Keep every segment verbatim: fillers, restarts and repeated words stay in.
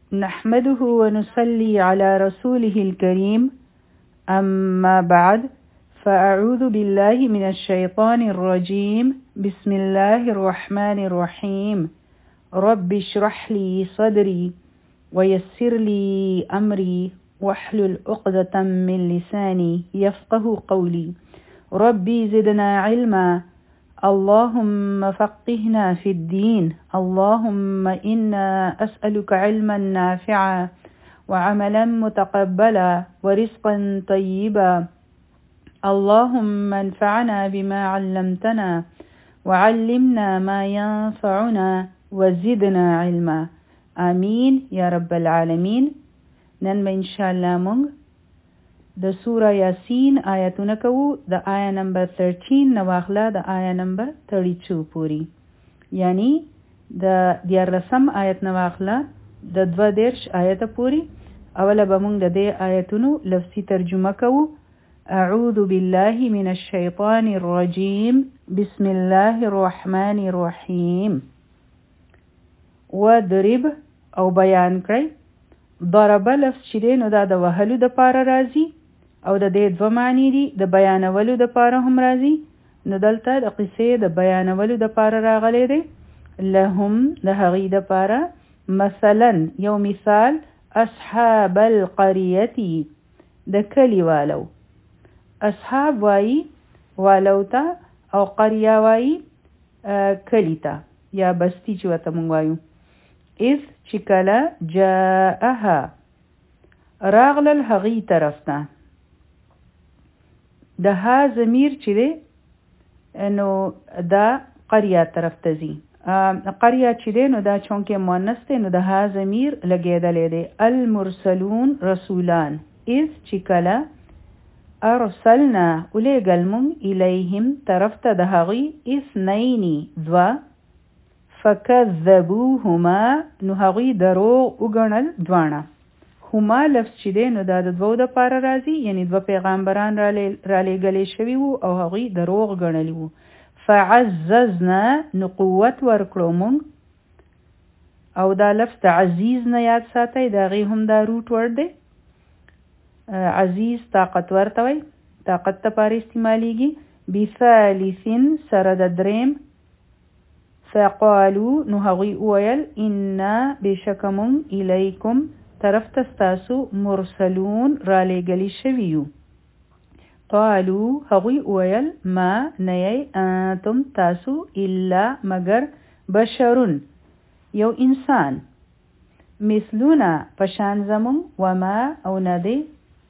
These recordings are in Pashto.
نحمده ونصلي على رسوله الكريم أما بعد فأعوذ بالله من الشيطان الرجيم بسم الله الرحمن الرحيم رب اشرح لي صدري ويسر لي أمري واحلل عقدة من لساني يفقه قولي ربي زدنا علما اللهم فقهنا في الدين اللهم إنا أسألك علما نافعا وعملا متقبلا ورزقا طيبا اللهم انفعنا بما علمتنا وعلمنا ما ينفعنا وزدنا علما آمين يا رب العالمين. نن به انشاءالله مونږ د سوره یاسین آیتونه کوو د آیا نمبر thirteen نه واخله د آیا نمبر thirty-two پوری، یعنی د دیارلسم آیت نه واخله د دوه دېرش آیته پوری. اوله به مونږ د دې آیتونو لفظي ترجمه کوو. اعوذ بالله من الشیطان الرجیم بسم الله الرحمن الرحیم. وضرب او بیان کړئ. ضرب لفظ چې دی نو دا د وهلو د پاره راځي او د دې دوه معنی دي، د بیانولو د پاره هم راځي. نو دلته د قصې د بیانولو د پاره راغلی دی. لهم د هغې د پاره مثلا یو مثال اصحاب القریتی د کلی والو. اصحاب وایي والو ته او قریه وایي کلی ته یا بستی چې ورته موږ وایو. اذ چې کله جاءها راغلل هغې طرف ته. د ها ضمیر چې دی نو دا قریه طرف ته ځي. قریه چې دی نو دا چونکې مؤنث دی نو د ها ضمیر لګېدلی دی. المرسلون رسولان. اذ چې کله ارسلنا ولیږل مونږ الیهم طرف ته د هغوی اثنین دوه فکذبوهما نو هغوی دروغ وګڼل دواړه. هما لفظ چې دی نو دا د دوو د پاره راځي، یعنی دوه پیغمبران را لېږلی شوي وو او هغوی دروغ ګڼلی وو. فعززنا نو قوت ورکړو مونږ، او دا لفظ د عزیز نه یاد ساتئ، د هغې هم دا روټ ورډ دی. عزیز طاقتور ته وایي، طاقت دپاره استعمالیږي. بثالثین سره د دریم. فقالو نو هغوی وویل انا بېشکه مونږ الیکم طرف ته ستاسو مرسلون را لېږلي شوي یو. قالو هغوی وویل ما نه انتم تاسو الا مگر بشرون یو انسان مثلونه پشان زمون وما او نه دی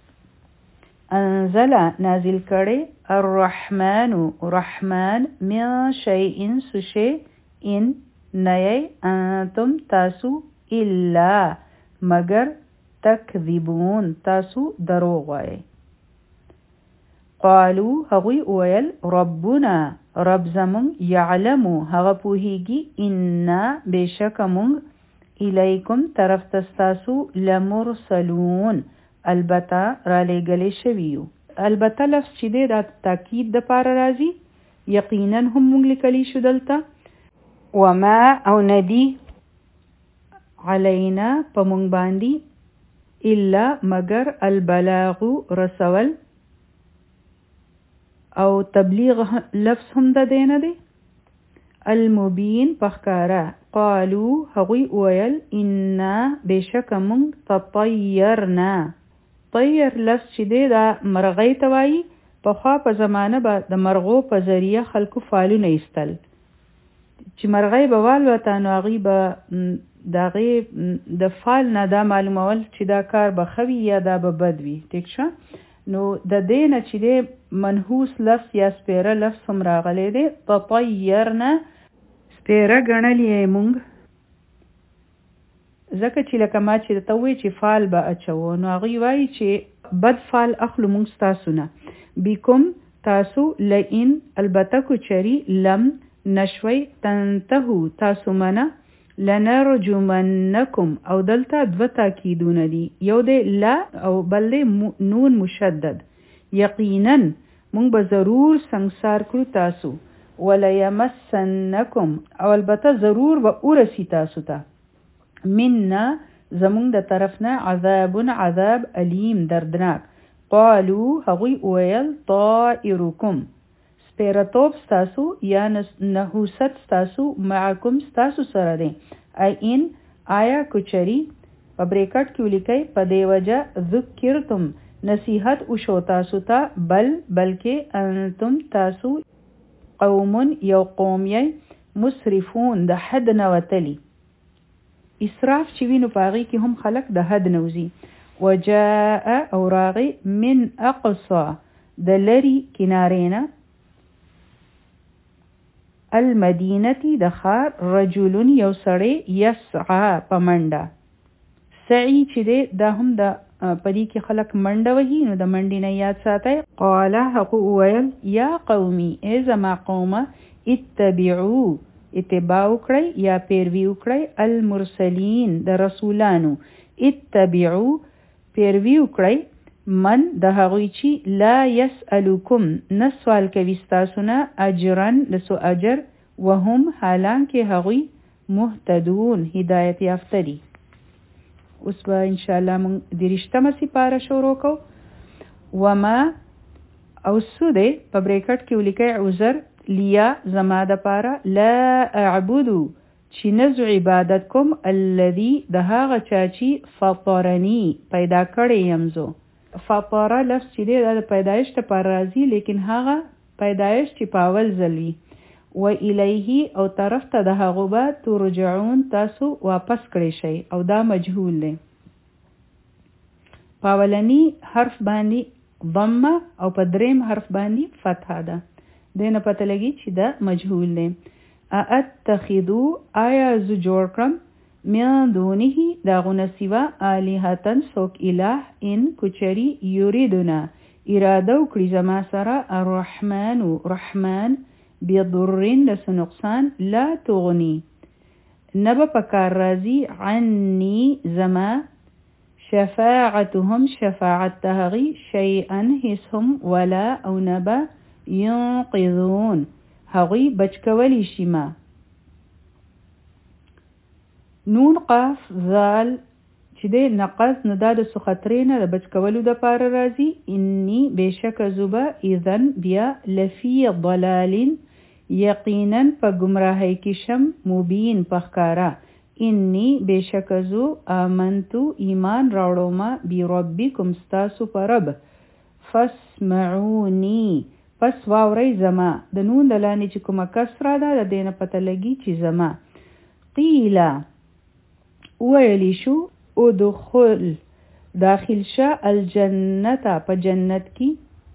انزل نازل کړي الرحمن رحمان من شیء سشي ان نه انتم تاسو الا مگر تکذبون تاسو دروغ وایي. قالو هغوی وویل ربنا رب زمون یعلمو هغه پوهیږي انا بېشکه مونږ الیکم طرف ته ستاسو لمرسلون البته را لېږلی شوي یو. البته لفظ چې دی دا تاکید دپاره راځي، یقینا هم مونږ لیکلی شو دلته. وما او ندی علینا په مونږ باندې الا مگر البلاغ رسول او تبلیغ لفظ هم د دی نه دی. المبین پخکاره. قالو هغوی وویل انا بېشکه مونږ تطیرنا. طیر لفظ چې دی دا مرغۍ ته وایي. پخوا په زمانه به د مرغو په ذریعه خلکو فالونه ایستل، چې مرغۍ به والوته نو هغوی به د هغې د فال نه دا معلومول چې دا کار به ښه وي یا دا به بد وي. ټیک شه. نو د دې نه چې دی منحوس لفظ یا سپیره لفظ هم راغلی دی. تطیرنا سپیره ګڼلی یې مونږ، ځکه چې لکه ما چې ته ووایې چې فال به اچوو نو هغوی وایي چې بد فال اخلو مونږ ستاسو نه. بیکم تاسو لئن البته کو چری لم نشوي تنتهو تاسو منه لنرجمنکم او دلته دوه تاکیدونه دي، یو دی لا او بل دی نون مشدد. یقینا مونږ به ضرور سنگسار کړو تاسو. ولیمسنکم او البته ضرور به ورسی تاسو ته. مننا زمونږ د طرف نه عذاب عذاب علیم دردناک. قالو هغوی ویل طائرکم سپیرتوب ستاسو یا نحوست ستاسو معکم ستاسو سره دی. این آیا کچری په بریکټ کې ولیکئ په دی وجه ذکرتم نصیحت وشو تاسو ته بل بلکې انتم تاسو قوم یو قوم یې مسرفون د حد نه وتلی. اسراف چې وینو پاغي کې هم خلق د حد نوزي. وجاء او راغي من اقصى د لری کنارینا المدینه د خار رجل یو سړی یسعى پمنډه. سعی چې دی دا هم د پدې کې خلق منډه وهي نو د منډې نه یاد ساتي. قال حقو ویل یا قومي ای زما قومه اتبعو اتباع وکړئ یا پیروي وکړئ المرسلین د رسولانو. اتبعو پیروي وکړئ من د هغوی چې لا یسألکم نه سوال کوي ستاسو نه اجرن د سو اجر وهم حالانکې هغوی مهتدون هدایت یافته دي. اوس به انشاءالله موږ د رښتمه سپاره شروع کو. وما او سو دی په بریکټ کې ولیکئ عذر لیا زما د پاره لا اعبدو چې نزو عبادت کوم الذي د هغه چا چې فطرني پیدا کړی یم زه. فطره لفظ چې دی دا د پیدایش لپاره راځي لیکن هغه پیدایش چې په اول ځل وي. و الیه او طرف ته د هغو به ترجعون تاسو واپس کړی شئ او دا مجهول دی. په اولني حرف باندې ضمه او په دریم حرف باندې فتحه ده. دې نه پته لګي چې دا مجهول دی. اتخذو آیا زه جوړ کړم من دونه داغونه سوا آلیهتن سوک اله ان کچری یریدنا اراده وکړي زما سره الرحمن رحمان بضرن لسو نقصان لا تغني نبا پکار رازی عني زما شفاعتهم شفاعت تهغي شيئا هسهم ولا او نبا ينقذون هغوی بچکولی شما. نون قاف ذال چې دی نقص نه دا د سخطرینه د بچکولو د پاره راځي. انی بشک زوبا اذن بیا لفی ضلالین یقینا په گمراهی کې شم مبین پخکارا. انی بشک زو آمنتو ایمان راوړو ما بی ربکم ستاسو پر رب. فاسمعونی پس واورئ زما. د نون د لانې چې کومه کسره ده د دې نه پته لګي چې زما. قیلا ویلی شو ادخل داخل شا الجنت په جنت کی.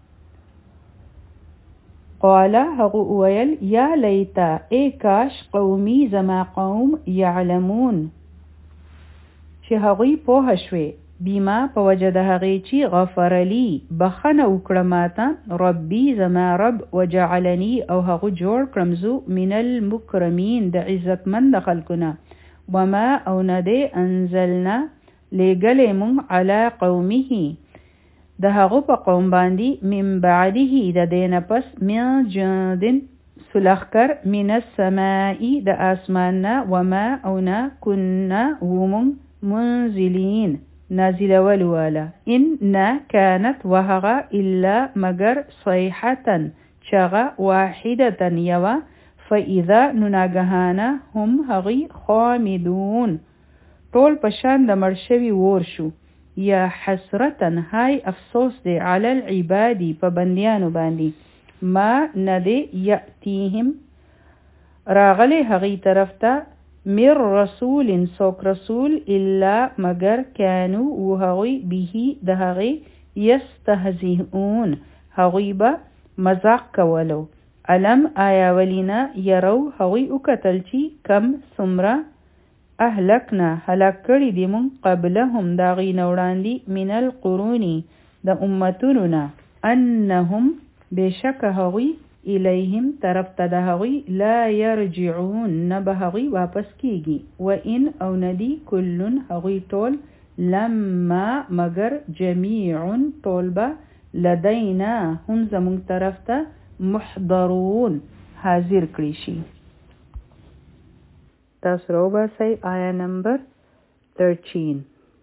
قال هغو ویل یا لیتا ای کاش قومی زما قوم یعلمون چې هغوی پوه شوي بیما په وجه د هغې چې غفر لی بخنه وکړه ماته ربي زما رب وجعلنی او هغو جوړ کړم زو من المکرمین د عزتمند خلکونه. وما او ندی انزلنا لګلې مونږ علی قومه د هغو په قوم باندې من بعده د دینه پس من جندن سلخکر من السماء د آسماننا. وما او نا کننا ومون منزلین نازل ولوالا. ان كانت وهغا الا مگر صيحة چغا واحدة یوا. فاذا نناگهانا هم هغی خامدون طول پشان د مرشوی ور شو. یا حسرتن های افسوس دی علی العبادی په بندیانو باندې. ما ندی یأتیهم راغلی هغی طرف ته مر رسول سوک رسول الا مگر کانو و هغی بیهی د هغی یستهزئون هغی با مزاق کولو. علم آیا ولینا یرو هغوی اکتل چی کم سمرا اهلکنا هلاک کړي دي مون قبلهم داغی نوړاندی من القرونی د امتونونا انهم بشک هغوی الیهم طرف ته د هغوی لا یرجعون نبه هغوی واپس کیږي. و ان او ندی کلن هغوی ټول لما مگر جمیعون طولبه لدینا هم زمون طرف ته محضرون حاضر کړی شي. تاسو راو باسئ آیا نمبر thirteen.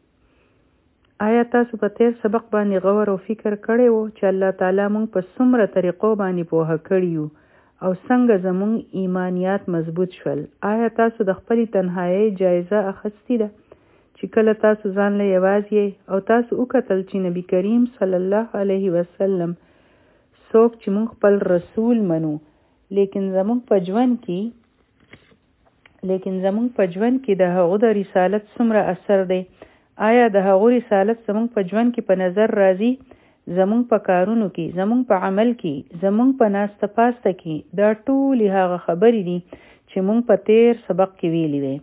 آیا تاسو په تیر سبق باندې غور او فکر کړی وو چې الله تعالی مونږ په څومره طریقو باندې پوهه کړي یو او څنګه زمونږ ایمانیات مضبوط شول؟ آیا تاسو د خپلې تنهایۍ جایزه اخیستې ده چې کله تاسو ځان له یوازې او تاسو وکتل چې نبی کریم صلی الله علیه وسلم څوک چې مونږ خپل رسول منو لیکن زمونږ په ژوند کې لیکن زمونږ په ژوند کې د هغه د رسالت څومره اثر دی؟ آیا د هغه رسالت زمونږ په ژوند کې په نظر راځي؟ زمونږ په کارونو کې، زمونږ په عمل کې، زمونږ په ناسته پاسته کې، دا ټولې هغه خبرې دي چې مونږ په تیر سبق کې ویلې وي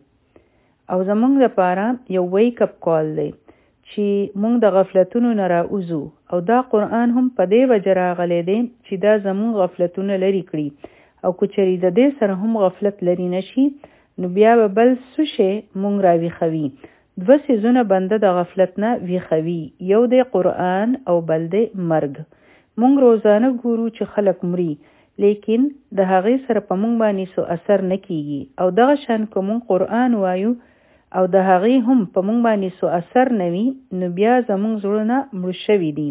او زمونږ لپاره یو ویک اپ کال دی چې مونږ د غفلتونو نه راوځو او دا قرآن هم په دې وجه راغلی دی چې دا زمونږ غفلتونه لرې کړي او که چېرې د دې سره هم غفلت لرې نشي نو بیا به بل څه شی مونږ راویښوي. دوه څیزونه بنده د غفلت نه ویښوي، یو دی قرآن او بل دی مرګ. مونږ روزانه ګورو چې خلک مري لیکن د هغې سره په مونږ باندې څه اثر نه کیږي او دغه شان که مونږ قرآن وایو او د هغې هم په مونږ باندې څه اثر نه وي نو بیا زمونږ زړونه مړه شوي دي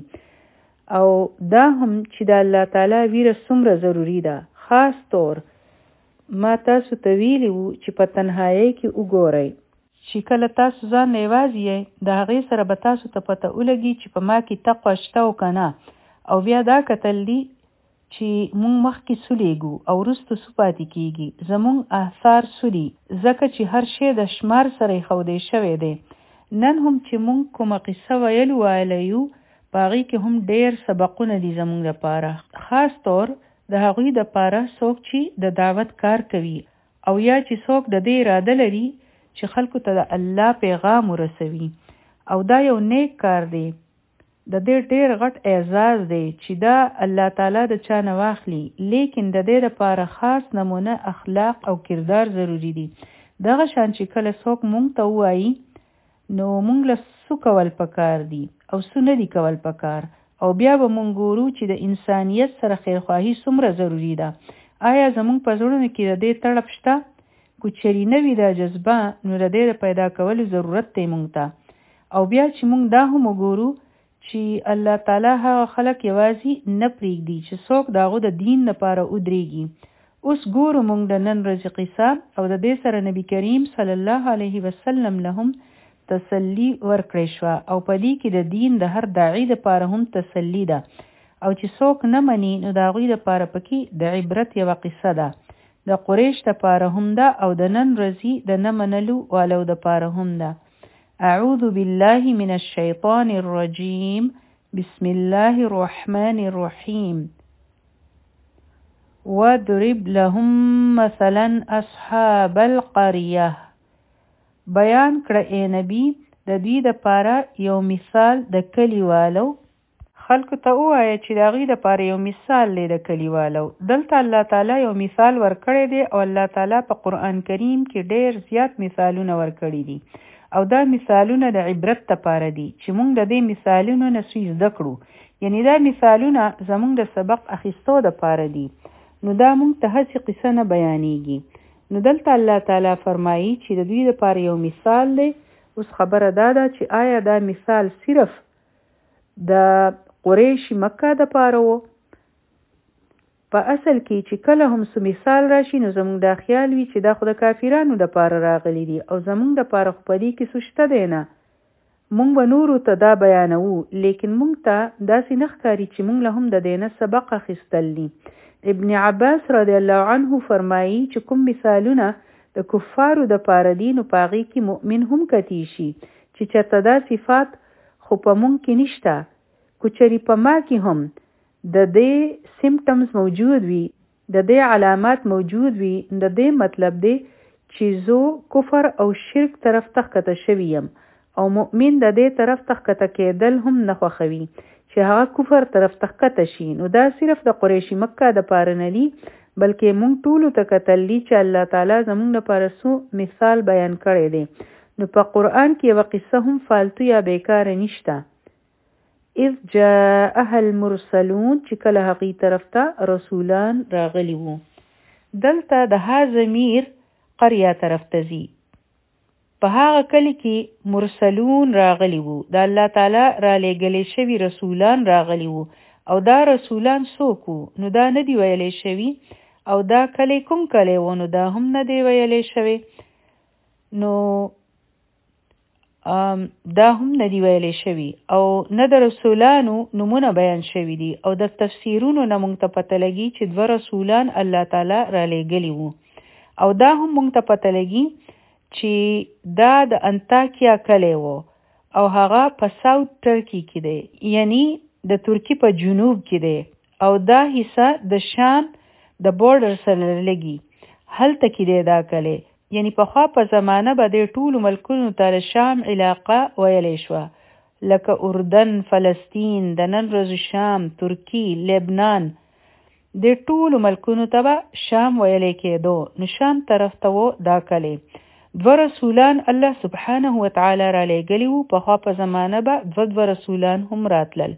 او دا هم چې د الله تعالی ویره څومره ضروري ده. خاص طور ما تاسو ته ویلي وو چې په تنهایۍ کې وګورئ چې کله تاسو ځان نه یوازې یې د هغې سره به تاسو ته پته ولګي چې په ما کې تقوه شته او که نه او بیا دا کتل دي چې مونږ مخکې سولیږو او وروسته څه پاتې کیږي. زمونږ آثار څه دي ځکه چې هر شی د شمار سره ایښودی شوی دی. نن هم چې مونږ کومه قصه ویل ویلی یو په هغې کې هم ډېر سبقونه دي زمونږ لپاره، خاص طور د هغوی دپاره څوک چې د دعوت کار کوي او یا چې څوک د دې اراده لري چې خلکو ته د الله پیغام ورسوي او دا یو نیک کار دی. د دې ډېر غټ اعزاز دی چې دا الله تعالی د چا نه واخلي لیکن د دې لپاره خاص نمونه اخلاق او کردار ضروری دي. دغه شان چې کله څوک مونږ ته ووایي نو مونږ له څه کول پکار دي او څه نه دي کول پکار او بیا به مونږ ګورو چې د انسانیت سره خیرخواهي څومره ضروری ده. آیا زمونږ په زړونو کې د دې تړپ شته؟ که چېرې نه وي دا جذبه نو د دې د پیدا کولو ضرورت دی مونږ ته. او بیا چې مونږ دا هم وګورو چې الله تعالی هغه خلک یوازې نه پرېږدي چې څوک د هغو د دین لپاره ودرېږي. اوس ګورو مونږ د نن ورځې قصه او د دې سره نبي کریم صلی الله علیه وسلم له هم تسلی ورکړې شوه او په دې کې د دین د هر داعي دپاره هم تسلی ده او چې څوک نه مني نو د هغوی دپاره پکې د عبرت یوه قصه ده. د قریش دپاره هم ده او د نن ورځې د نه منلو والو دپاره هم ده. اعوذ بالله من الشیطان الرجیم بسم الله الرحمن الرحیم وَاضْرِبْ لَهُمْ مَثَلًا أَصْحَابَ الْقَرْيَةِ بیان کړه ای نبی د دوی دپاره یو مثال د کلیوالو. خلکو ته ووایه چې د هغوی دپاره یو مثال دی د کلیوالو. دلته الله تعالی یو مثال ورکړی دی او الله تعالی په قرآن کریم کې ډېر زیات مثالونه ورکړي دي او دا مثالونه د عبرت دپاره دي چې مونږ د دې مثالونو نه څه زده کړو. یعنې دا مثالونه زمونږ د سبق اخیستو دپاره دي نو دا مونږ ته هسې قصه نه بیانیږي. نو دلته الله تعالی فرمایي چې د دوی دپاره یو مثال دی. اوس خبره دا ده چې آیا دا مثال صرف د قریش مکه دپاره و؟ په اصل کې چې کله هم څه مثال راشي نو زمونږ دا خیال وي چې دا خو د کافرانو دپاره راغلی دي او زمونږ دپاره خو په دې کې څه شته دی نه. مونږ به نورو ته دا بیانوو لیکن مونږ ته داسې نه ښکاري چې مونږ له هم د دې نه سبق اخیستل دي. ابن عباس رضی الله عنه فرمایي چې کوم مثالونه د کفارو دپاره دي نو په هغې کې مؤمن هم کتی شي چې چېرته دا صفات خو په مونږ کې نشته. که چېرې په ما کې هم د دې سیمټمز موجود وي، د دې علامات موجود وي، د دې مطلب دی چې زه کفر او شرک طرف ته ښکته شوی یم او مؤمن د دې طرف ته ښکته کېدل هم نه خوښوي چې هغه کفر طرف ته ښکته شي. نو دا صرف د قریش مکه دپاره نه دي بلکې مونږ ټولو ته کتل دي چې الله تعالی زمونږ لپاره څو مثال بیان کړی دی. نو په قرآن کې یوه قصه هم فالتو یا بیکاره نشته. اذ جاءها المرسلون چې کله هغې طرف ته رسولان راغلي وو. دلته د ها ضمیر قریه طرف ته ځي په هغه کلی کې مرسلون راغلی وو، د الله تعالی را لېږلې شوي رسولان راغلی وو. او دا رسولان څوک وو؟ نو دا نه دی ویلی شوي. او دا کلی کوم کلی وو؟ نو دا هم نه دی ویلی شوی. نو دا هم نه دی ویلی شوي. او نه د رسولانو نمونه بیان شوي دي. او د تفسیرونو نه مونږ ته پته لګي چې دوه رسولان الله تعالی را لېږلي وو. او دا هم مونږ ته پته لګي چې دا د انطاکیا کلی وو او هغه په ساوت ترکی کې دی، یعنی د ترکی په جنوب کې دی. او دا حصہ د شام د بورډر سره لګي، هلته کې دی دا کلی. یعنی په خوا په زمانه به د ټولو ملکونو ته شام علاقه ویلی شوه، لکه اردن، فلسطین، د نن ورځې شام، ترکی، لبنان، د ټولو ملکونو ته به شام ویلی کېدو. نو شام طرف ته و دا کلی. دوه رسولان الله سبحانه وتعالی را لېږلي وو. په خوا په زمانه به دوه دوه رسولان هم راتلل.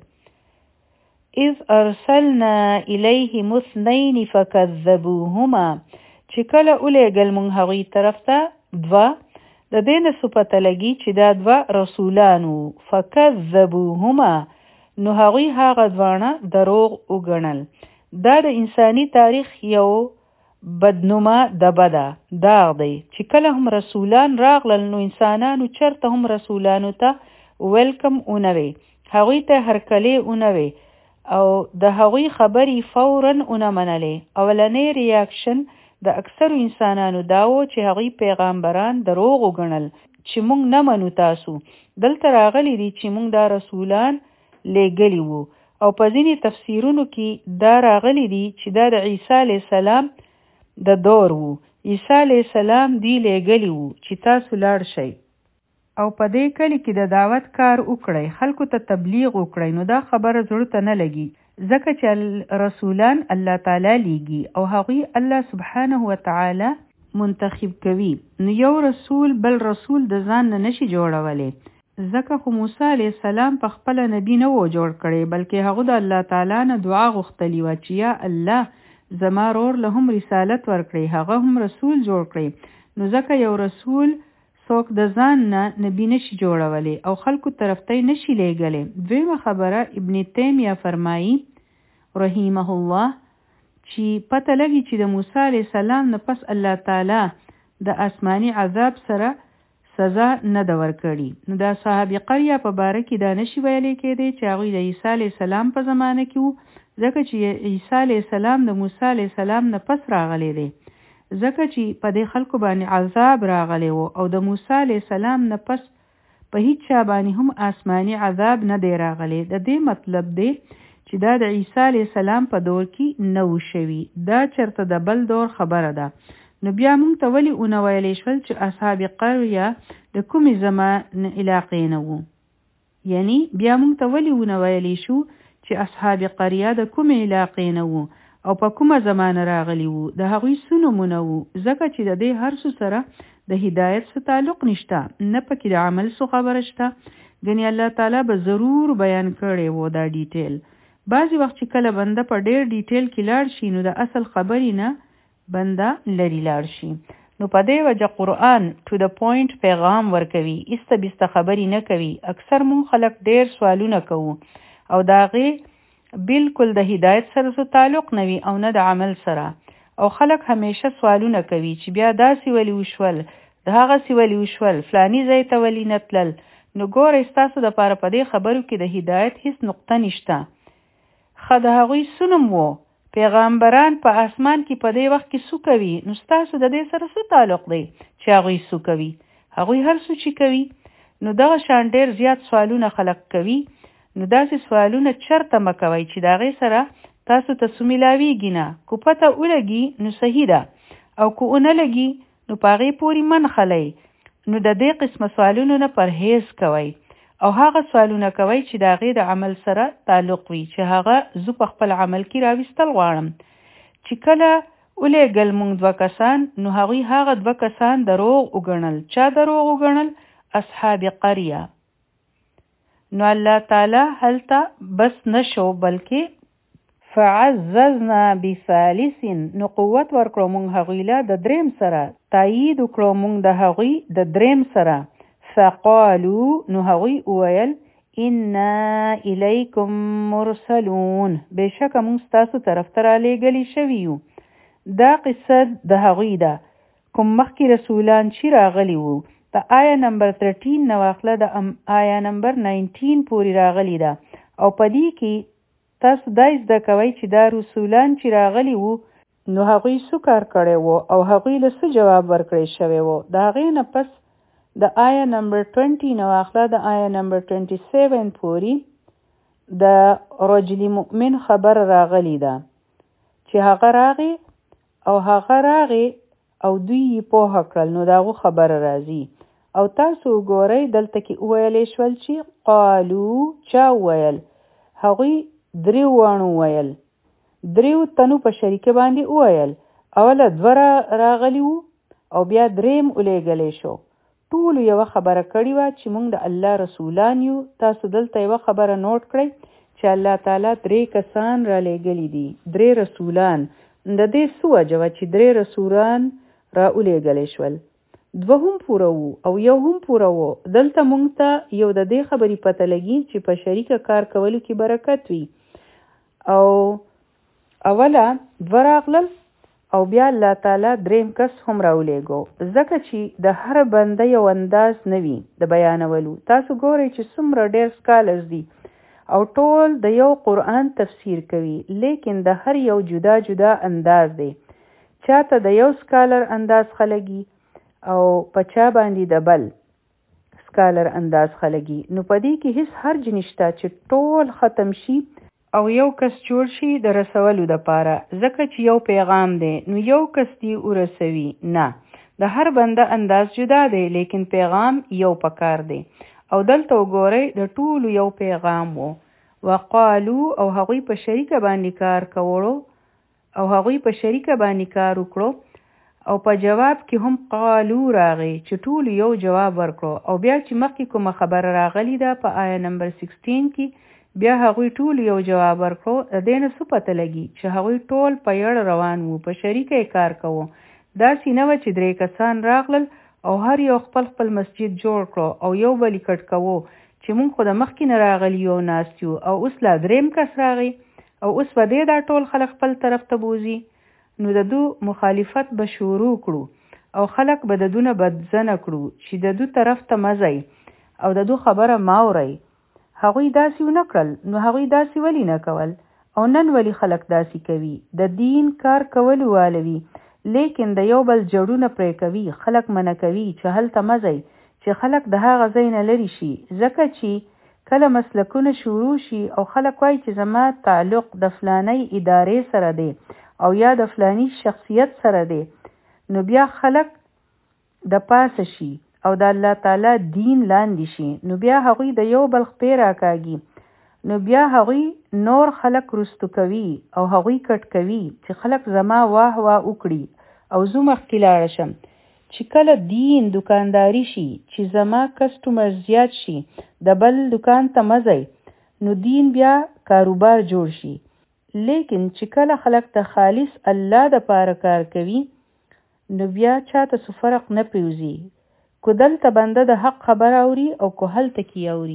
اذ ارسلنا الیهم اثنین فکذبوهما، چې کله ولېږل مونږ هغوی طرف ته دوه، د دې نه څه پته لګي چې دا دوه رسولان وو. فکذبوهما، نو هغوی هغه دواړه دروغ وګڼل. دا د انساني تاریخ یو بدنومه دبه ده، داغ دی چې کله هم رسولان راغلل نو انسانانو چرته هم رسولانو ته ویلکم اونوي، هغوی ته هرکلی اونوي او د هغوی خبرې فوراً اونه منلې. اولنی ریاکشن د اکثرو انسانانو داو چې هغوی پیغامبران دروغ وګڼل چې مونږ نه منو تاسو. دلته راغلی دی چې مونږ دا رسولان لېږلي وو. او په ځینې تفسیرونو کې دا راغلی دی چې دا د عیسی علیه السلام د دور وو. عیسی علیه السلام دی لېږلی وو چې تاسو لاړ شئ او په دې کلي کې د دعوت کار وکړئ، خلکو ته تبلیغ وکړئ. نو دا خبره زړه ته نه لګي، ځکه چې رسولان الله تعالی لیږي او هغوی الله سبحانه وتعالی منتخب کوي. نو یو رسول بل رسول د ځان نه نشي جوړولی، ځکه خو موسی علیه السلام په خپله نبی نه و جوړ کړی، بلکې هغه د الله تعالی نه دعا غوښتلې وه چې یا الله زما رور له هم رسالت ورکړي، هغه هم رسول جوړ کړي. نو ځکه یو رسول څوک د ځان نه نبی نشي جوړولی او خلکو طرف ته نشي لېږلی. دویمه خبره ابن تیمیه فرمایي رحمه الله چې پته لګي چې د موسی علیه السلام نه پس الله تعالی د آسماني عذاب سره سزا نه ده ورکړي. نو دا صحابه قریه په باره کې دا نشي ویلی کېدی چې هغوی د عیسی علیه السلام په زمانه کې وو، ځکه چې عیسی علیه السلام د موسی علیه السلام نه پس راغلی دی، ځکه چې په دې خلکو باندې عذاب راغلی وو. او د موسی علیه السلام نه پس په هیڅ چا باندې هم آسماني عذاب نه دی راغلی. د دې مطلب دی چې دا د عیسی علیه السلام په دور کې نه و شوي، دا چرته د بل دور خبره ده. نو بیا موږ ته ولې اونه ویلی شول چې اصحاب قریه د کومې زمان علاقې نه وو؟ یعنی بیا موږ ته ولې اونه ویلی شو چې اصحاب قریه د کومې علاقې نه وو او په کومه زمانه راغلی وو؟ د هغوی څه نومونه وو؟ ځکه چې د دې هر څه سره د هدایت څه تعلق نشته، نه پکې د عمل څه خبره شته. ګنې الله تعالی به ضرور بیان کړی وو دا ډیټیل. بعضې وخت چې کله بنده په ډېر ډیټیل کې لاړ شي نو د اصل خبرې نه بنده لري لاړ شي. نو په دې وجه قرآن ټو د پوینټ پیغام ورکوي، ایسته بیسته خبرې نه کوي. اکثر مونږ خلک ډېر سوالونه کوو او د هغې بالکل د هدایت سره څه تعلق نه وي او نه د عمل سره. او خلک همیشه سوالونه کوي چې بیا داسې ولې وشول، د هغسې ولې وشول، فلاني ځای ته ولې نه تلل. نو ګورئ ستاسو دپاره په دې خبرو کې د هدایت هیڅ نقطه نشته. ښه د هغوی څه نوم و؟ پیغامبران په اسمان کې په دې وخت کې څه کوي؟ نو ستاسو د دې سره څه تعلق دی چې هغوی څه کوي؟ هغوی هر څه چې کوي. نو دغه شان ډېر زیات سوالونه خلک کوي. نو داسې سوالونه چرته مه کوئ چې د هغې سره تاسو ته څه میلاویږي نه. که پته ولګي نو صحیح ده، او که ونه لګي نو په هغې پورې من خلی. نو د دې قسمه سوالونو نه پرهیز کوئ او هغه سوالونه کوئ چې د هغې د عمل سره تعلق وي، چې هغه زه په خپل عمل کې راویستل غواړم. چې کله ولېږل موږ دوه کسان نو هغوی هغه دوه کسان دروغ وګڼل. چا دروغ وګڼل؟ اصحاب قریه. نو الله تعالی هلته بس نشو، بلکې فعززنا بثالث نو قوت ورکړو مونږ هغوی له د دریم سره تایید وکړو مونږ د هغوی د دریم سره فقالو نو هغوی وویل انا الیکم مرسلون بېشکه مونږ ستاسو طرف ته رالیږلي شوي یو دا قصه د هغوی ده کوم مخکې رسولان چې راغلي وو د آیا نمبر تلتین نه واخله د آیا نمبر ناینټین پورې راغلي ده او په دې کې تاسو دا زده کوئ چې دا رسولان چې راغلي وو نو هغوی څه کار کړی وو او هغوی له څه جواب ورکړی شوی وو د هغې نه پس د آیا نمبر ټوینټي نه واخله د آیا نمبر ټوینټي سیون پورې د رجل مؤمن خبر راغلی ده چې هغه راغی او هغه راغی او دوی یې پوهه کړل نو د هغو خبره راځي او تاسو وګورئ دلته کې وویلی شول چې قالو چا وویل هغوی دریو واڼو وویل دریو تنو په شریکه باندې وویل اوله دوه راغلي وو او بیا دریم ولیږلی شو ټولو یوه خبره کړې وه چې موږ د الله رسولان یو تاسو دلته یوه خبره نوټ کړئ چې الله تعالی درې کسان را لیږلي دي درې رسولان د دې څه وجه وه چې درې رسولان را ولیږلی شول دوه هم پوره وو او یو هم پوره وو دلته موږ ته یو د دې خبرې پته لګي چې په شریکه کار کولو کې برکت وي او اوله دوه راغلل او بیا الله تعالی دریم کس هم راولیږو ځکه چې د هر بنده یو انداز نه وي د بیانولو تاسو ګورئ چې څومره ډېر سکالرز دي او ټول د یو قرآن تفسیر کوي لیکن د هر یو جدا جدا انداز دی چاته د یو سکالر انداز خلګي او په چا باندې د بل سکالر انداز خلګي نو په دې کې هیڅ حرج نشته چې ټول ختم شي او یو کس جوړ شي د رسولو دپاره ځکه چې یو پیغام دی نو یو کس دی ورسوي نه د هر بنده انداز جدا دی لیکن پیغام یو پکار دی او دلته وګورئ د ټولو یو پیغام و وقالو او هغوی په شریکه باندې کار کولو او هغوی په شریکه باندې کار وکړو او په جواب کې هم قالو راغی چې ټولو یو جواب ورکړو او بیا چې مخکې کومه خبره راغلی ده په آیا نمبر سکسټین کې بیا هغوی ټول یو جواب ورکړو د دې نه څه پته لګي چې هغوی ټول په یړ روان وو په شریکه یې کار کوو داسې نه وه چې درې کسان راغلل او هر یو خپل خپل مسجد جوړ کړو او یو بل یې کټ کوو چې موږ خو د مخکې نه راغلي یو ناست یو او اوس لا دریم کس راغی او اوس به دی دا ټول خلک خپل طرف ته بوځي نو د دو مخالفت به شروع کړو او خلک به د دونه بدزنه کړو چې د دو طرف ته مزئ او د دو خبره ماورئ هغوی داسې ونه کړل نو هغوی داسې ولی نه کول او نن ولی خلک داسې کوي د دین کار کولو والوي لیکن د یو بل جړونه پرې کوي خلک منع کوي چې هلته مزئ چې خلک د هغه ځای نه لرې شي ځکه چې کله مسلکونه شروع شي او خلک وایي چې زما تعلق د فلانۍ ادارې سره دی او یا د فلانی شخصیت سره دی نو بیا خلک د پاسه شي او د الله تعالی دین لاندې شي نو بیا هغوی د یو بل خپې راکاږي نو بیا هغوی نور خلک رستو کوي او هغوی کټ کوي چې خلک زما واه واه وکړي او زه مخکې لاړه شم چې کله دین دکانداري شي چې زما کسټمر زیات شي د بل دکان ته مزئ نو دین بیا کاروبار جوړ شي لیکن چې کله خلک ته خالص الله د پاره کار کوي نو بیا چاته څه فرق نه پریوزي کو دلته بنده د حق خبر اوري او کو هلته کې اوري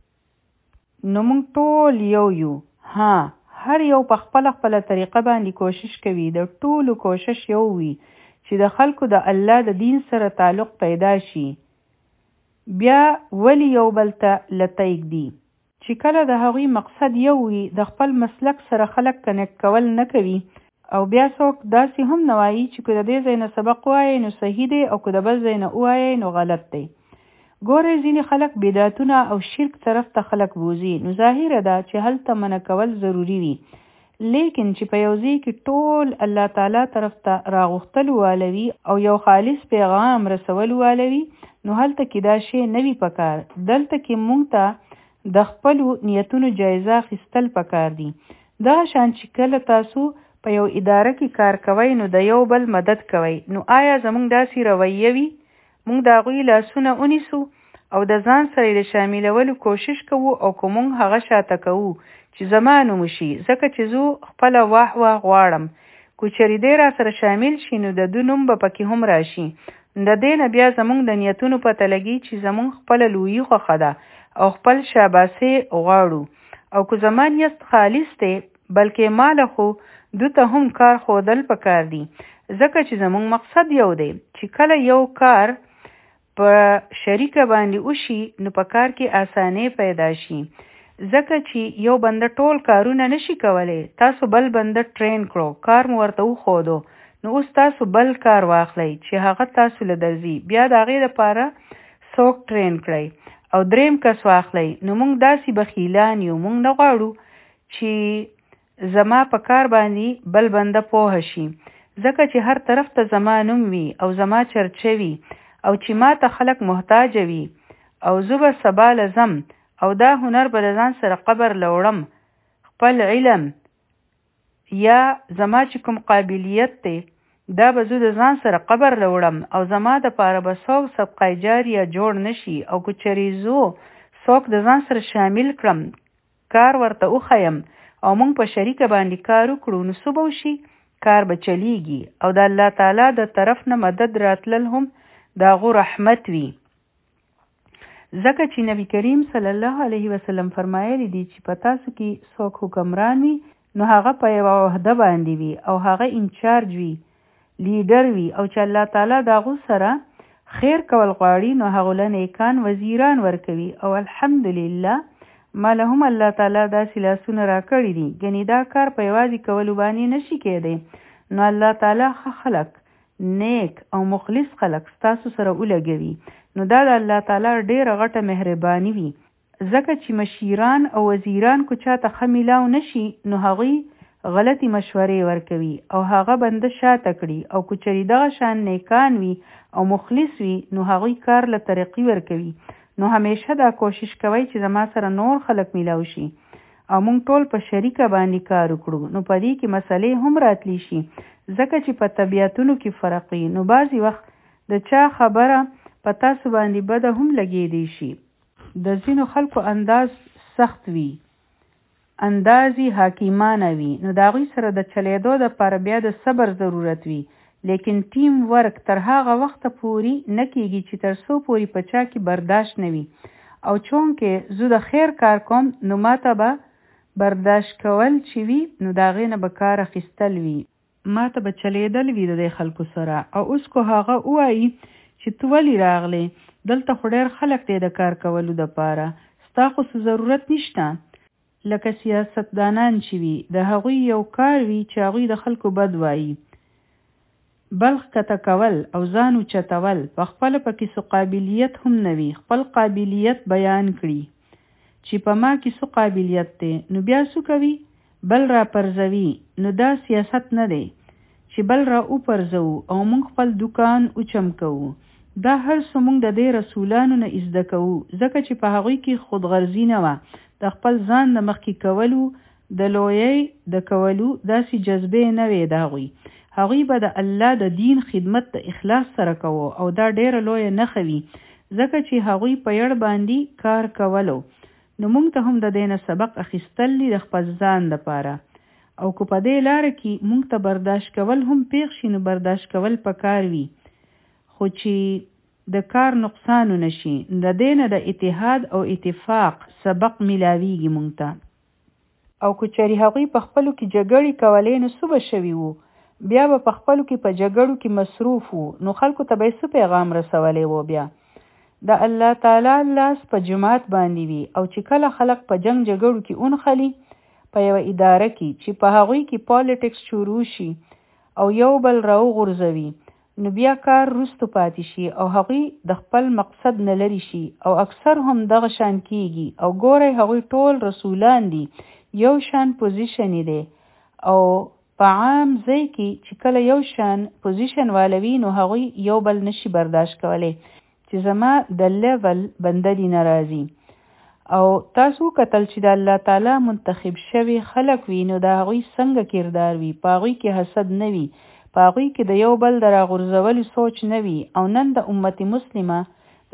نو موږ ټول یو یو ها هر یو په خپله خپله طریقه باندې کوشش کوي د ټولو کوشش یو وي چې د خلکو د الله د دین سره تعلق پیدا شي بیا ولی یو بل ته لطیق دي چې کله د هغوی مقصد یو وي د خپل مسلک سره خلک کنیکټ کول نه کوي او بیا څوک داسې هم نه وایي چې که د دې ځای نه سبق ووایئ نو صحیح دی او که د بل ځای نه ووایئ نو غلط دی ګورئ ځینې خلک بدعتونه او شرک طرف ته خلک بوځي نو ظاهره ده چې هلته منع کول ضروري وي لیکن چې په یو ځای کې ټول الله تعالی طرف ته راغوښتل والوي او یو خالص پیغام رسول والوي نو هلته کې دا شی نه وي پکار دلته کې موږ ته د خپلو نیتونو جایزه اخیستل پکار دي دا شان چې کله تاسو په یو اداره کې کار کوئ نو د یو بل مدد کوئ نو آیا زموږ داسې رویه وي موږ د هغوی لاسونه ونیسو او د ځان سره د شاملولو کوشش کوو او کومون هغه شاته کوو چې زمانو مشي ځکه چې زو خپل واه واه غواړم کو چری دې را سره شامل شي نو د دو نوم به پکې هم راشي د دې نه بیا زمونږ د نیتونو پته لګي چې زمونږ خپل لویي خوښه ده او خپل شاباسي غواړو او کو زمان یست خالص ته بلکې مال خو دوته هم کار خودل پکار دي ځکه چې زمونږ مقصد یو دی چې کله یو کار په شریکه باندې وشي نو په کار کې اسانه پیدا شي ځکه چې یو بنده ټول کارونه نشي کولای تاسو بل بنده ټرین کړو کار مو ورته وښودو نو اوس تاسو بل کار واخلئ چې هغه تاسو له درځي بیا د هغې دپاره څوک ټرین کړئ او دریم کس واخلئ نو موږ داسې بخیلان یو موږ نه غواړو چې زما په کار باندې بل بنده پوه شي ځکه چې هر طرف ته زما نوم وي او زما چرچه وي او چې ما ته خلک محتاج وي او زه به سبا لزم او دا هنر به د ځان سره قبر لوړم خپل علم یا زما چې کوم قابلیت دی دا به زه د ځان سره قبر لوړم او زما دپاره به څوک صدقه جاریه جوړ نشي او که چېرې زه څوک د ځان سره شامل کړم کار ورته وښیم او موږ په شریکه باندې کار وکړو نو څه به وشي کار به چلیږي او د الله تعالی د طرف نه مدد راتلل هم د هغو رحمت وي ځکه چې نبی کریم صلی الله علیه وسلم فرمایلی دی چې په تاسو کې څوک حکمران وي نو هغه په یوه عهده باندې وي او هغه انچارج وي لیډر وي او چې الله تعالی د هغو سره خیر کول غواړي نو هغو له نیکان وزیران ورکوي او الحمدلله ما له هم الله تعالی داسې لاسونه راکړي دي ګنې دا کار په یوازې کولو باندې نشي کېدی نو الله تعالی ښه خلک نیک او مخلص خلک ستاسو سره ولګوي نو دا د الله تعالی ډېره غټه مهرباني وي ځکه چې مشیران او وزیران کو چاته ښه میلاو نشي نو هغوی غلطي مشورې ورکوي او هغه بنده شاته کړي او که چېرې دغه شان نیکان وي او مخلص وي نو هغوی کار له طریقې ورکوي نو همیشه دا کوشش کوي چې زما سره نور خلک میلاو شي او موږ ټول په شریکه باندې کار وکړو نو په دې کې مسلې هم راتلی شي ځکه چې په طبیعتونو کې فرق وي نو بعضې وخت د چا خبره په تاسو باندې بده هم لګېدی شي د ځینو خلکو انداز سخت وي اندازې حاکمانه وي نو د هغوی سره د چلیدو دپاره بیا د صبر ضرورت وي لیکن ټیم ورک تر هغه وخته پورې نه کېږي چې تر څو پورې په چا کې برداشت نه وي او چون کې زه د خیر کار کوم نو ماته به برداشت کول چې وي نو د هغې نه به کار اخیستل وي ماته به چلیدل وي د دې خلکو سره او اوس کو هغه ووایي چې تو ولې راغلې دلته خو ډېر خلک دی د کار کولو دپاره ستا خو څه ضرورت نشته لکه سیاستدانان چې وي د هغوی یو کار وي چې هغوی د خلکو بد وایي بلخ کته کول او ځان اوچتول په خپله پکې څه قابلیت هم نه وي خپل قابلیت بیان کړي چې په ما کې څه قابلیت دی نو بیا څه کوي بل را پرځوي نو دا سیاست نه دی چې بل را وپرځو او موږ خپل دکان اوچم کوو دا هر څه موږ د دې رسولانو نه زده کوو ځکه چې په هغوی کې خودغرضي نه وه د خپل ځان د مخکې کولو د لویۍ د کولو داسې جذبې نه وې د هغوی هغوی به د الله د دین خدمت د اخلاص سره کوو او دا ډیره لویه نښه وي ځکه چې هغوی په یړ باندې کار کولو نو موږ ته هم د دې نه سبق اخیستل دي د خپل ځان دپاره او که په دې لاره کې موږ ته برداشت کول هم پیښ شي نو برداشت کول پکار وي خو چې د کار نقصان ونه شي د دې نه د اتحاد او اتفاق سبق میلاویږي موږ ته او که چېرې هغوی په خپلو کې جګړې کولې نو څه به شوي وو بیا به په خپلو کې په جګړو کې مصروف وو نو خلکو ته به یې څه پیغام رسولی وو بیا د الله تعالی لاس په جماعت باندې وي او چې کله خلک په جنگ جګړو کې اونخلي په یوه اداره کې چې په هغوی کې پالیټکس شروع شي او یو بل راوغورځوي نو بیا کار وروستو پاتې شي او هغوی د خپل مقصد نه لرې شي او اکثر هم دغه شان کیږي او ګورئ هغوی ټول رسولان دي یو شان پوزیشن دی او په عام ځای کې چې کله یو شان پوزیشن والوي نو هغوی یو بل نشي برداشت کولی چې زما د لیول بنده دي ناراضي او تاسو کتل چې د الله تعالی منتخب شوي خلک وي نو د هغوی څنګه کردار وي په هغوی کې حسد نه وي په هغوی کې د یو بل د راغورځولو سوچ نه وي او نن د امت مسلمه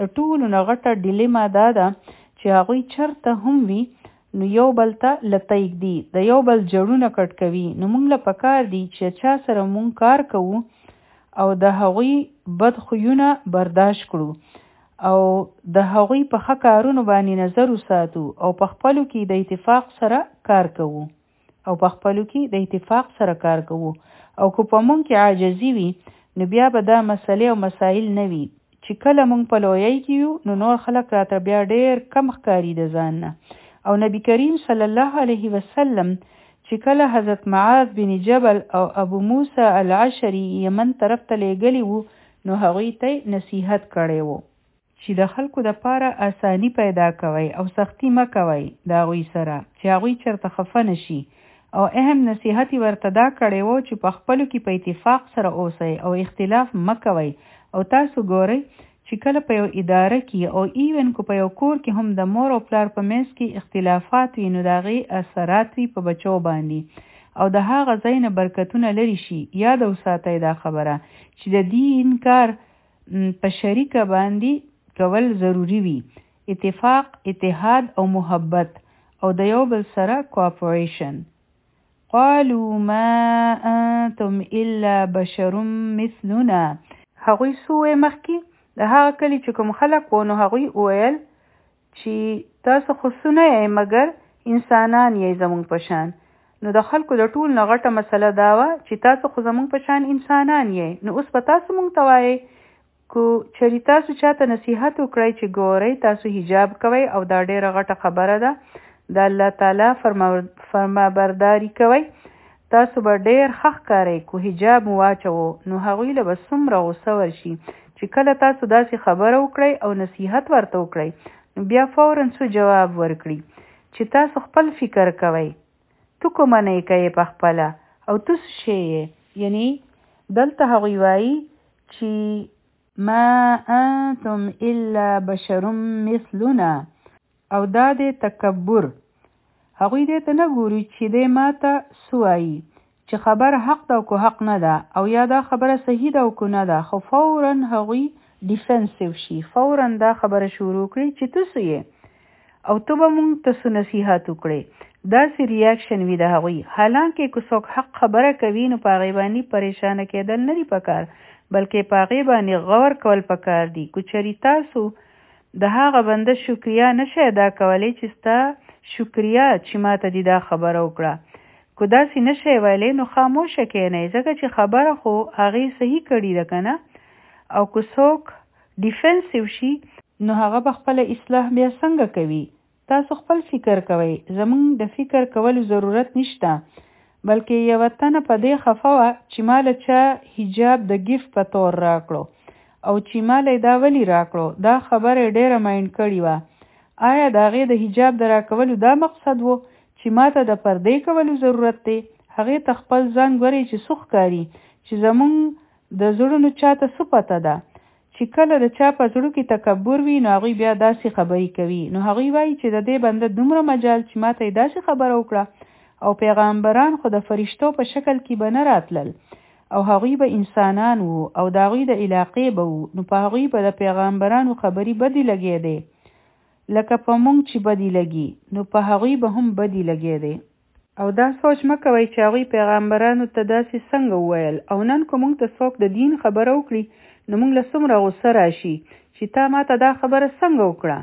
د ټولو نه غټه ډیلیما دا ده چې هغوی چرته هم وي نو یو بل ته لطیق دي، د یو بل جړونه کټ کوي. نو موږ له پکار دي چې چا سره موږ کار کوو او د هغوی بد خویونه برداشت کړو او د هغوی په ښه کارونو باندې نظر وساتو او په خپلو کې د اتفاق سره کار کوو او په خپلو کې د اتفاق سره کار کوو او که په موږ کې عاجزي وي نو بیا به دا مسلې او مسایل نه وي چې کله موږ په لویۍ کې یو نو نور خلک راته بیا ډېر کم ښکاري د ځان نه. او نبی کریم صلی الله علیه وسلم چې کله حضرت معاذ بن جبل او ابو موسی العشری یمن طرف ته لیږلي وو نو هغوی ته نصیحت کړی وو چې د خلکو دپاره اسانی پیدا کوئ او سختی مه کوئ د هغوی سره چې هغوی چېرته خفه نشي. او اهم نصیحت یې ورته دا کړی وو چې په خپلو کې په اتفاق سره اوسئ او اختلاف مه کوئ. او تاسو ګورئ چې کله په یو اداره کې او ایون کو په یو کور کې هم د مور او پلار په منځ کې اختلافات وي نو د هغې اثرات وي په بچو باندې او د هغه ځای نه برکتونه لرې شي. یاد وساتئ دا خبره چې د دین کار په شریکه باندې کول ضروری وي، اتفاق، اتحاد او محبت او د یو بل سره کوآپریشن. قالوا ما انتم الا بشر مثلنا. هغوی سوې مخکې د هغه کلی چې کوم خلک وو نو هغوی وویل چې تاسو خو څه نه یئ مګر انسانان یئ زموږ په شان. نو د خلکو د ټول نه غټه مسله دا وه چې تاسو خو زموږ په شان انسانان یئ. نو اوس به تاسو موږ ته وایئ کو چېرې تاسو چاته نصیحت وکړئ چې ګورئ تاسو حجاب کوئ او دا ډېره غټه خبره ده، د الله تعالی فرمانبرداري کوئ، تاسو به ډېر ښه ښکارئ. کو حجاب مو واچوو نو هغوی له به څومره غوسه ورشي چې کله تاسو داسې خبره وکړئ او نصیحت ورته وکړئ نو بیا فوراً څه جواب ورکړي چې تاسو خپل فکر کوئ، تو کومه نه کوئ په خپله او تو څه شی یې. یعنی دلته هغوی وایي چې ما انتم الا بشر مثلنا او دا دی تکبر. هغوی دې ته نه ګوري چې دی ماته څه وایي چې خبره حق ده او که حق نه ده او یا دا خبره صحیح ده او که نه ده، خو فوراً هغوی ډیفنسیو شي، فوراً دا خبره شروع کړي چې ته څه یې او ته به موږ ته څه نصیحت وکړې. داسې ریاکشن وي د هغوی. حالانکه که څوک حق خبره کوي نو په هغې باندې پریشانه کېدل نه دي پکار بلکې په هغې باندې غور کول پکار دي. که چېرې تاسو د هغه بنده شکریا نشئ ادا کولی چې ستا شکریا چې ماته دې دا خبره وکړه، که داسې نشئ ویلی نو خاموشه کښېنئ ځکه چې خبره خو هغې صحیح کړې ده که نه. او که څوک ډیفنسیو شي نو هغه به خپله اصلاح بیا څنګه کوي. تاسو خپل فکر کوئ، زموږ د فکر کولو ضرورت نشته بلکې یوه تنه په دې خفه وه چې ما له چا حجاب د ګفت په طور راکړو او چې ما له دا ولې راکړو، دا خبره یې ډېره مایند کړې وه. آیا د هغې د حجاب د راکولو دا مقصد و چې ما ته د پردې کولو ضرورت دی؟ هغې ته خپل ځان ګورئ چې څه ښکاري چې زموږ د زړونو چاته څه پته ده چې کله د چا په زړه کې تکبر وي نو هغوی بیا داسې خبرې کوي. نو هغوی وایي چې د دې بنده دومره مجال چې ما ته یې داسې خبره وکړه او پیغمبران خو د فرشتو په شکل کې به نه راتلل او هغوی به انسانان وو او د هغوی د علاقې به وو نو په هغوی به د پیغمبرانو خبرې بدې لګېدې لکه په موږ چې بدې لګي نو په هغوی به هم بدې لګېدې. او دا سوچ مه کوئ چې هغوی پیغمبرانو ته داسې څنګه وویل. او نن که موږ ته څوک د دین خبره وکړي نو موږ له څومره غوسه راشي چې تا ما ته دا خبره څنګه وکړه.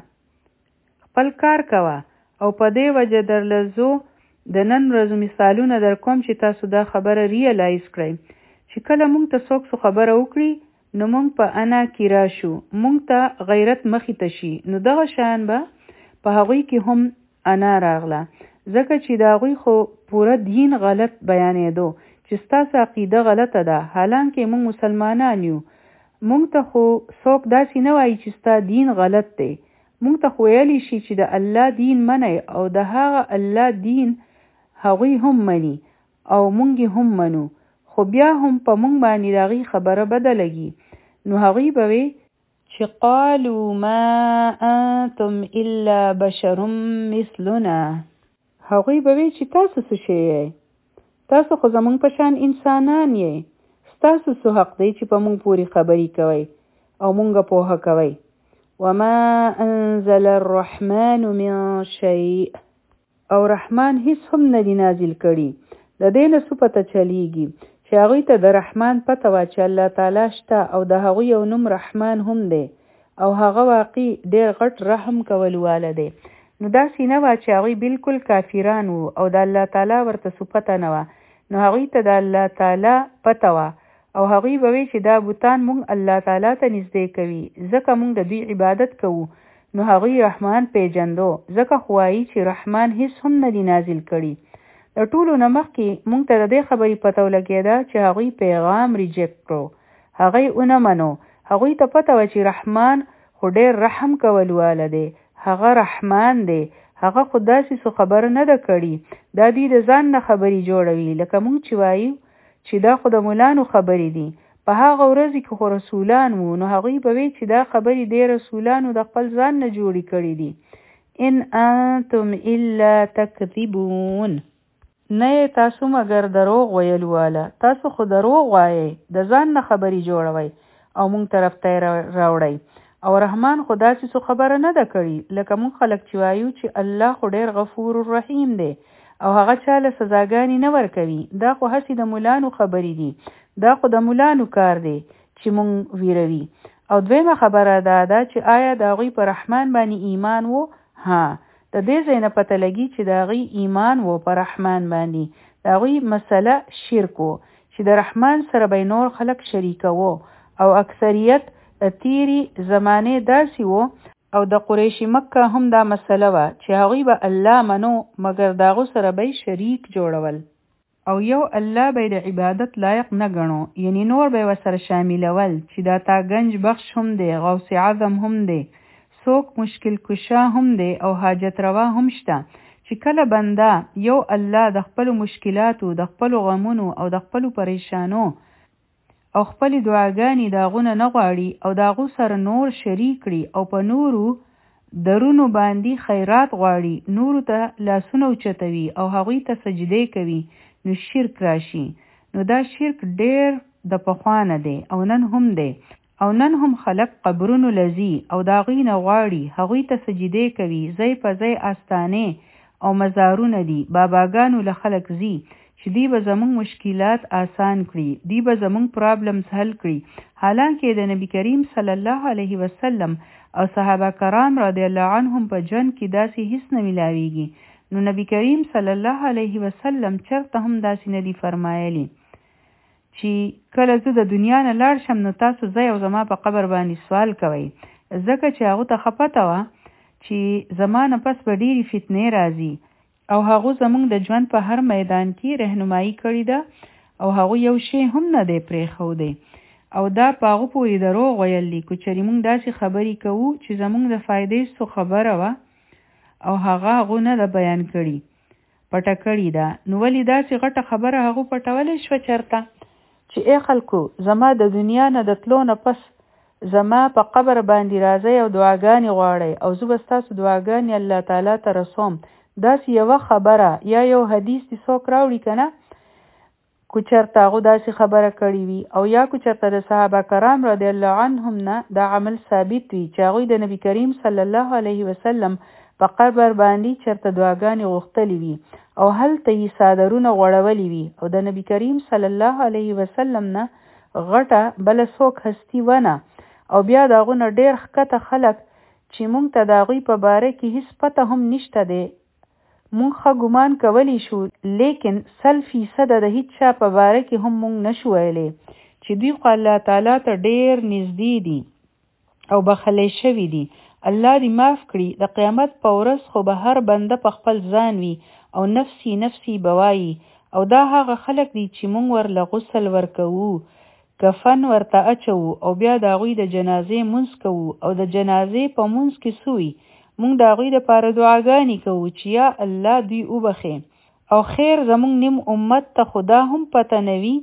خپل کار کوه او په دې وجه درله زه د نن ورځو مثالونه در کوم چې تاسو دا خبره ریالایز کړئ چې کله موږ ته څوک څه خبره وکړي نو موږ په انا کې راشو، موږ ته غیرت مخې ته شي. نو دغه شان به په هغوی کې هم انا راغله ځکه چې د هغوی خو پوره دین غلط بیانېدو چې ستاسو عقیده غلطه ده، حالانکه موږ مسلمانان یو. موږ ته خو څوک داسې نه وایي چې ستا دین غلط دی، موږ ته خو ویلی شي چې د الله دین منئ او د هغه الله دین هغوی هم مني او موږ هم منو، خو بیا هم په موږ باندې د هغوی خبره بده لګي. نو هغوی به وی چې قالوا ما انتم الا بشر مثلنا. هغوی به وی چې تاسو څه شی یې؟ تاسو خو زموږ په شان انسانان یې، ستاسو څه حق دی چې په موږ پورې خبرې کوئ او موږ پوهه کوئ. وما انزل الرحمن من شيء او رحمان هیڅ هم نه دی نازل کړي. د دې نه څه پته چلیږي چې هغوی ته د رحمان پته وه چې الله تعالی شته او د هغوی یو نوم رحمان هم دی او هغه واقعي ډېر غټ رحم کولواله دی. نو داسې نه وه چې هغوی بالکل کافران وو او د الله تعالی ورته څه پته نه وه. نو هغوی ته د الله تعالی پته وه او هغوی به وی چې دا بوتان مونږ الله تعالی ته نږدې کوي ځکه مونږ د دوی عبادت کوو. نو هغوی رحمان پیژندو ځکه خو وایي چې رحمان هیڅ هم نه دی نازل کړي. د ټولو نه مخکې مونږ ته د دې خبرې پته ولګېده چې هغوی پیغام ریجیکټ کړو، هغوی ونه منو. هغوی ته پته وه چې رحمان خو ډېر رحم کولواله دی، هغه رحمان دی، هغه خو داسې څه خبره نه ده کړې. دا دوی د ځان نه خبرې جوړوي لکه مونږ چې وایو چې دا خو د مولانو خبرې دي. په هغه ورځ کې خو رسولان وو نو هغوی به وی چې دا خبرې دی رسولانو د خپل ځان نه جوړې کړې دي. ان انتم الا تکذبون، نه تاسو مگر دروغ ویلواله، تاسو خو دروغ وایئ، د ځان نه خبرې جوړوئ او مونږ طرف ته راوړئ. او رحمان خو داسې څه خبره نه ده کړې لکه مونږ خلک چې وایو چې الله خو ډېر غفور الرحیم دی او هغه چاله سزاګانې نه ورکوي. دا خو هسې د مولانو خبرې دي، دا خو د مولانو کار دی چې مونږ ویروي. او دویمه خبره دا ده چې آیا د هغوی په رحمان باندې ایمان وو؟ ها، د دې ځای نه پته لګي چې د هغوی ایمان وو په رحمان باندې. د هغوی مسله شرک وو چې د رحمان سره به نور خلک شریکوو او اکثریت تیری زمانه داسې وو او د قریشی مکه هم دا مسله وه چې هغوی به الله منو مګر د هغو سره به شریک جوړول او یو الله به د عبادت لایق نه ګڼو، یعنی نور به ورسره شاملول چې دا تا گنج بخش هم دی، غوث اعظم هم دی، څوک مشکل کشا هم دی او حاجت روا هم شته. چې کله بنده یو الله د خپل مشکلاتو، د خپل غمونو او د خپل پریشانو او خپل دعاګانې داغونه نه غواړي او داغو سره نور شریک کړي او په نورو درونو باندې خیرات غواړي، نورو ته لاسونه اوچتوي او هغوی ته سجدې کوي، نو شرک راشي. نو دا شرک ډېر د پخوانه دی او نن هم دی او نن هم خلق قبرونو لذي او داغوی نه غواړي، هغوی ته سجدې کوي. ځای په ځای آستانې او مزارونه دي، باباګانو له خلق زی چې دی به زمونږ مشکلات آسان کړي، دی به زمونږ پرابلمز حل کړي. حالانکه د نبی کریم صلی الله علیه وسلم او صحابه کرام رضی الله عنهم په ژوند کې داسې هیڅ نه ملاویږي. نو نبی کریم صلی الله علیه وسلم چرته هم داسې نه دی فرمایلی چې کله زه د دنیا نه لاړ شم نو تاسو زه او زما په قبر باندې سوال کوئ، ځکه چې هغه ته ښه پته وه چې زما نه پس به ډېرې فتنې راځي او هغه زمونږ د ژوند په هر میدان کې رهنمایي کړې ده او هغه یو شی هم نه دی پرېښودی او دا په هغو پورې دروغ ویل دي. که چېرې موږ داسې خبرې کوو چې زمونږ د فایدې څه خبره وه او هغه هغو نه ده بیان کړي، پټه کړې ده، نو ولې داسې غټه خبره هغو پټولی شوه چېرته چې ای خلکو زما د دنیا نه د تلو نه پس زما په قبر باندې راځئ او دعاګانې غواړئ او زه به ستاسو دعاګانې الله تعالی ته رسوم. داسې یوه خبره یا یو حدیث دې څوک راوړي که نه، که چېرته هغو داسې خبره کړې وي او یا که چېرته د صحابه کرام رضی الله عنهم نه دا عمل ثابت وي چې هغوی د نبی کریم صلی الله علیه وسلم په قبر باندې چېرته دعاګانې غوښتلې وي او هلته یې څادرونه غوړولي وي او د نبی کریم صلی الله علیه وسلم نه غټه بله څوک هستي ونه او بیا د هغو نه ډېر ښکته خلک چې مونږ ته د هغوی په باره کې هېڅ پته هم نشته دی، مونږ ښه ګمان کولی شو لیکن سل فیصده د هیڅ چا په باره کې هم مونږ نشو ویلی چې دوی خو الله تعالی ته ډېر نږدې دي او بخلی شوي دي. الله دې معاف کړي، د قیامت په ورځ خو به هر بنده په خپل ځان وي او نفسي نفسي به وایي او دا هغه خلک دي چې مونږ ورله غسل ورکوو، کفن ورته اچوو او بیا د هغوی د جنازې مونځ کوو او د جنازې په مونځ کې سوی مونږ د هغوی دپاره دعاګانې کوو چې یا الله دوی وبخې او خیر زمونږ نیم امت ته خو دا هم پته نه وي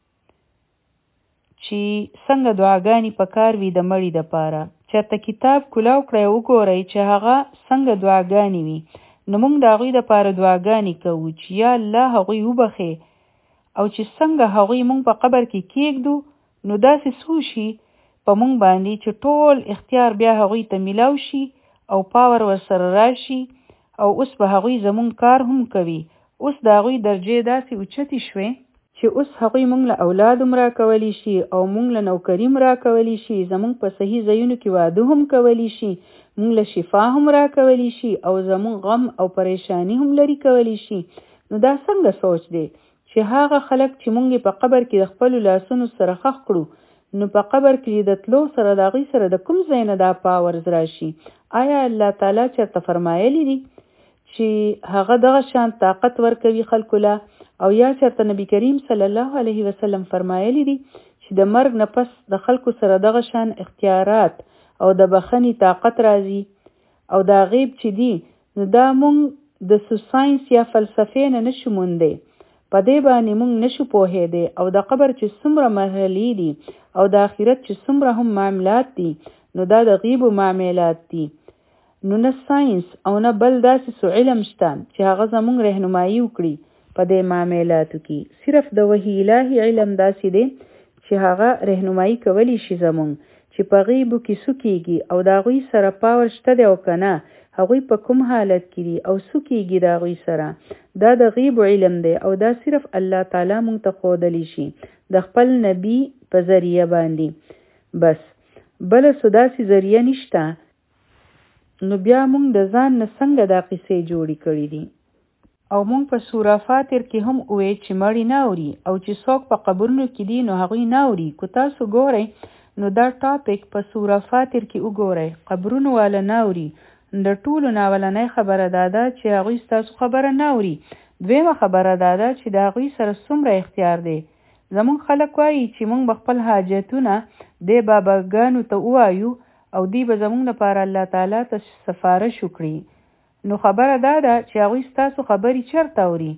چې څنګه دعاګانې پکار وي د مړي دپاره. چېرته کتاب کلاو کړئ وګورئ چې هغه څنګه دعاګانې وي، نو مونږ د هغوی دپاره دعاګانې کوو چې یا الله هغوی وبخې او چې څنګه هغوی مونږ په قبر کې کېږدو نو داسې څو شي په مونږ باندې چې ټول اختیار بیا هغوی ته میلاو شي او پاور ورسره راشي او اوس به هغوی زمونږ کار هم کوي. اوس د هغوی درجې داسې اوچتې شوې چې اوس هغوی مونږ له اولاد هم راکولی شي او مونږ له نوکري هم راکولی شي، زمونږ په صحیح ځایونو کې واده هم کولی شي، مونږ له شفا هم راکولی شي او زمونږ غم او پریشانی هم لري کولی شي. نو دا څنګه سوچ دی چې هغه خلک چې مونږ په قبر کې د خپل لاسونو سره خښ کړو، نو په قبر کې د تلو سره د هغوی سره د کوم ځای نه دا پاورز راشي؟ آیا الله تعالی چېرته فرمایلی دي چې هغه دغه شان طاقت ورکوي خلکو له؟ او یا چېرته نبی کریم صلی الله علیه وسلم فرمایلی دي چې د مرګ نه پس د خلکو سره دغه شان اختیارات او د بخښنې طاقت راځي؟ او دا غیب چې دی نو دا مونږ د ساینس یا فلسفې نه نشو موندی، په دې باندې مونږ نشو پوهېدی. او د قبر چې څومره مرحلې دي او د آخرت چې څومره هم معاملات دي، نو دا د غیبو معاملات دي. نو نه ساینس او نه بل داسې څه علم شته چې هغه زمونږ رهنمایي وکړي په دې معاملاتو کې. صرف د وحی الهي علم داسې دی چې هغه رهنمایي کولی شي زمونږ چې په غیبو کې څه کېږي او د هغوی سره پاور شته دی او که نه، هغوی په کوم حالت کې دي او څه کېږي د هغوی سره. دا د غیبو علم دی او دا صرف الله تعالی مونږ ته ښودلی شي د خپل نبی په ذریعه باندې. بس بله څه داسې ذریعه نشته. نو بیا مونږ د ځان نه څنګه دا قصې جوړې کړي دي؟ او مونږ په سوره فاتر کې هم ووی چې مړی نه اوري او چې څوک په قبرونو کې دي نو هغوی نه اوري. که تاسو ګورئ نو دا ټاپک په سوره فاتر کې وګورئ، قبرونو والا نه اوري. د ټولو ناولنۍ خبره دا ده چې هغوی ستاسو خبره نه اوري. دویمه خبره دا ده چې د هغوی سره څومره اختیار دی. زمونږ خلک وایي چې مونږ به خپل حاجتونه دې باباګانو ته ووایو او دوی به زمونږ لپاره الله تعالی ته سفارش وکړي. نو خبره دا ده چې هغوی ستاسو خبرې چېرته اوري؟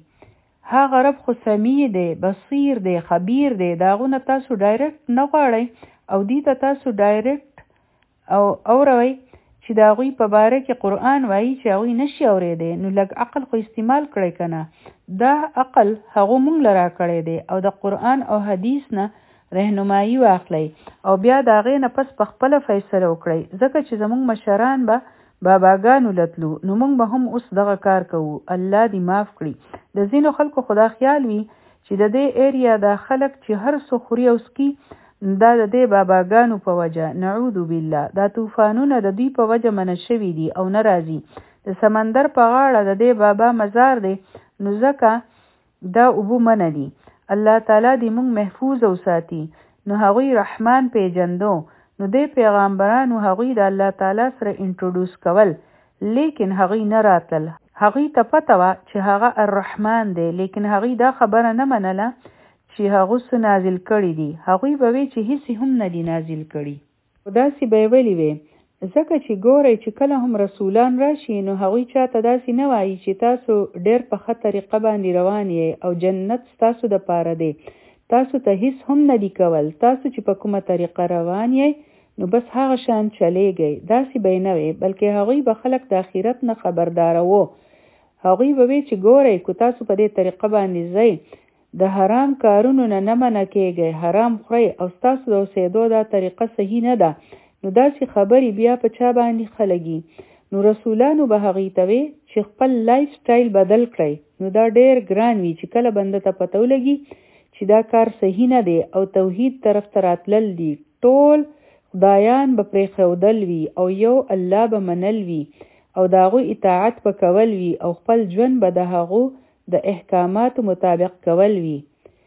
هغه رب خو سمیع دی، بصیر دی، خبیر دی. د هغو نه تاسو ډایرکټ نه غواړئ او دوی ته تاسو ډایرکټ او اوروئ چې د هغوی په باره کې قرآن وایي چې هغوی نشي اورېدی. نو لږ عقل خو استعمال کړئ که نه. دا عقل هغو مونږ له راکړی دی او د قرآن او حدیث نه رهنمایي واخلئ او بیا د هغې نه پس په خپله فیصله وکړئ. ځکه چې زمونږ مشران به باباګانو لتلو، نو مونږ به هم اوس دغه کار کوو. الله دې معاف کړي. د ځینو خلکو خدا خیال وي چې د دې ایریا دا خلک چې هر څه خوري او سکي دا د دې باباګانو په وجه، نعوذ بالله، دا طوفانونه د دوی په وجه منع شوي دي او نه راځي. د سمندر په غاړه د دې بابا مزار دی، نو ځکه دا اوبه منع دي. الله تعالی دې مونږ محفوظ او ساتي. نو هغوی رحمان پیجندو، نو دې پیغامبرانو هغوی د الله تعالی سره انټروډوس کول، لیکن هغوی نه راتل. هغوی ته پته وه چې هغه الرحمن دی، لیکن هغوی دا خبره نه منله چې هغه څه نازل کړي دي. هغوی به وی چې هیڅ هم نه دي نازل کړي. خو داسې به یې ویلي وی، ځکه چې ګورئ چې کله هم رسولان راشي نو هغوی چاته داسې نه وایي چې تاسو ډېر په ښه طریقه باندې روان یې او جنت ستاسو دپاره دی، تاسو ته هیڅ هم نه دي کول، تاسو چې په کومه طریقه روان یې نو بس هغه شان چلیږئ. داسې به یې نه وی، بلکې هغوی به خلک د آخرت نه خبرداروه. هغوی به وی چې ګورئ که تاسو په دې طریقه باندې ځئ د حرام کارونو نه نه منع کېږئ، حرام خورئ او ستاسو د اوسېدو دا طریقه صحیح نه ده، نو داسې خبرې بیا په چا باندې خلګي؟ نو رسولانو به هغوی ته وی چې خپل لایف سټایل بدل کړئ. نو دا ډېر ګران وي چې کله بنده ته پته ولګي چې دا کار صحیح نه دی او توحید طرف ته راتلل دي. ټول خدایان به پرېښودل وي او یو الله به منل وي او د هغو اطاعت به کول وي او خپل ژوند به د هغو د احکاماتو مطابق کول وي.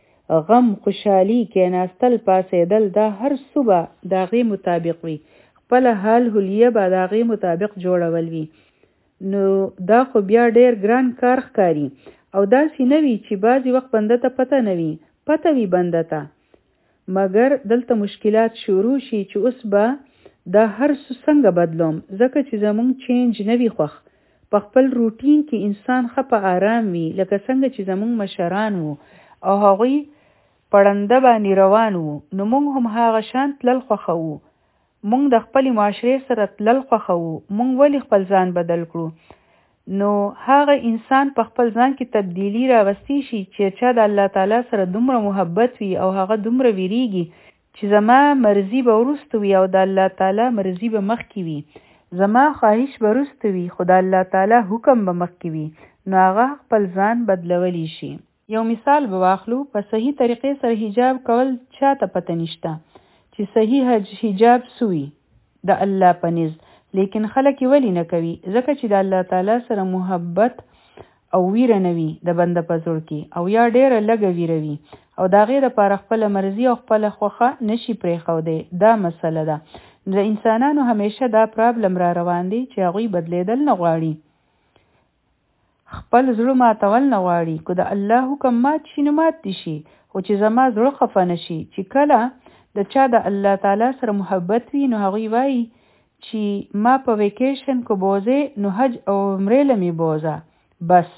غم، خوشحالي، کېناستل، پاسېدل، دا هر څه به د هغې مطابق وي. خپله حال حلیه به د هغې مطابق جوړول وي. نو دا خو بیا ډېر ګران کار ښکاري او داسې نه وي چې بعضې وخت بنده ته پته نه وي. پته وي بنده ته، مګر دلته مشکلات شروع شي چې اوس به دا هر څه څنګه بدلوم، ځکه چې زمونږ چینج نه وي خوښ. په خپل روټین کې انسان ښه په آرام وي، لکه څنګه چې زمونږ مشران وو او هغوی پړنده باندې روان وو، نو مونږ هم هغه شان تلل خوښوو. مونږ د خپلې معاشرې سره تلل خوښوو. مونږ ولې خپل ځان بدل کړو؟ نو هغه انسان په خپل ځان کې تبدیلی راوستی شي چې چا د الله تعالی سره دومره محبت وي او هغه دومره ویریږي چې زما مرضی به وروسته وي او د الله تعالی مرضی به مخکې وي، زما خواهش به وروسته وي خو د الله تعالی حکم به مخکې وي، نو هغه خپل ځان بدلولی شي. یو مثال به واخلو. په صحیح طریقې سره حجاب کول چاته پته نشته چې صحیح حجاب سوی د الله په نزد، لیکن خلک یې ولې نه کوي؟ ځکه چې د الله تعالی سره محبت او ویره نه وي د بنده په زړه کې، او یا ډیره لږه ویره وي او د هغې دپاره خپله مرضي او خپله خوښه نشي پرېښودی. دا مسله ده. د انسانانو همیشه دا پرابلم را روان دی چې هغوی بدلیدل نه غواړي، خپل زړه ماتول نه غواړي. که د الله حکم مات شي نو مات دي شي، خو چې زما زړه خفه نه شي. چې کله د چا د الله تعالی سره محبت وي نو هغوی وایي چې ما په ویکیشن کو بوځې نو حج او عمرې له مې بوځه، بس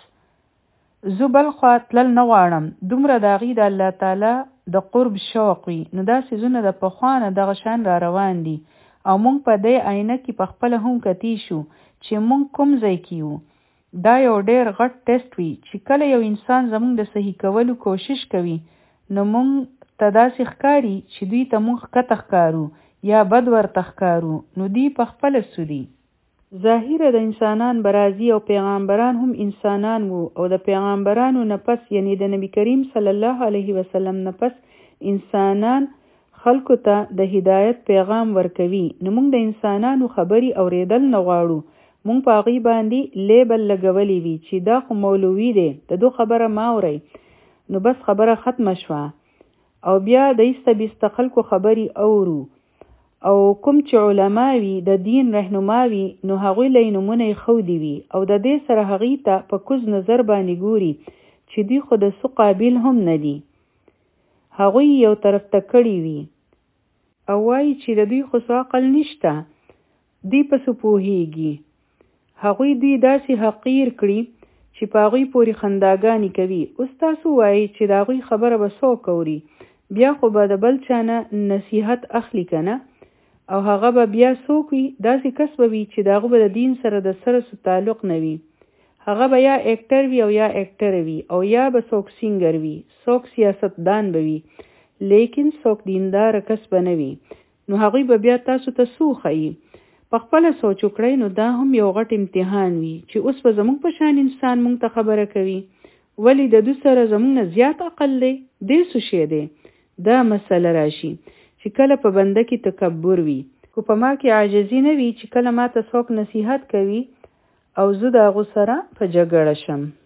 زه بل خوا تلل نه غواړم. دومره د هغې د الله تعالی د قرب شوق وي. نو دا څیزونه د پخوا نه دغه شان را روان دي او موږ په دې آینه کې په خپله هم کتی شو چې موږ کوم ځای کې یو. دا یو ډیر غټ ټیسټ وي چې کله یو انسان زموږ د صحیح کولو کوشش کوي نو موږ ته داسې ښکاري چې دوی ته موږ ښکته ښکارو یا بد ورته ښکارو، نو دوی په خپله سودي. ظاهره د انسانان برازي او پیغمبران هم انسانان وو، او د پیغمبرانو نه پس یعنی د نبی کریم صلی الله علیه وسلم نه پس انسانان خلکو ته د هدایت پیغام ورکوي. نو موږ د انسانانو خبري اوریدل نه غواړو. مونږ په هغې باندې لیبل لګولی وي چې دا خو مولوي دی، د دو خبره ما اورئ، نو بس خبره ختمه شوه. او بیا د ایسته بیسته خلکو خبرې اورو، او کوم چې علما وي د دین رهنما وي نو هغوی له نومونه یې ښودي وي، او د دې سره هغې ته په کوز نظر باندې ګوري چې دوی خو د څه قابل هم نه دي. هغوی یو طرف ته کړي وي او وایي چې د دوی خو څه عقل نشته، دوی په څه پوهېږي. هغوی دوی داسې حقیر کړي چې په هغوی پورې خنداګانې کوي. اوس تاسو وایئ چې د هغوی خبره به څوک اوري؟ بیا خو به د بل چا نه نصیحت اخلي که نه، او هغه به بیا څوک وي؟ داسې کس به وي چې د هغه به د دین سره د سره څه تعلق نه وي. هغه به یا اکټر وي او یا اکټر وي، او یا به څوک سینګر وي، څوک سیاستدان به وي، لیکن څوک دیندار کس به نه وي. نو هغوی به بیا تاسو ته څه وښیي؟ په خپله سوچ وکړئ. نو دا هم یو غټ امتحان وي چې اوس به زموږ په شان انسان موږ ته خبره کوي، ولې د دوی سره زموږ نه زیات عقل دی؟ دې څه شی دی؟ دا مسله راشي چې کله په بنده کې تکبر وي، خو په ما کې عاجزي نه وي چې کله ما ته څوک نصیحت کوي او زه د هغو سره په جګړه شم.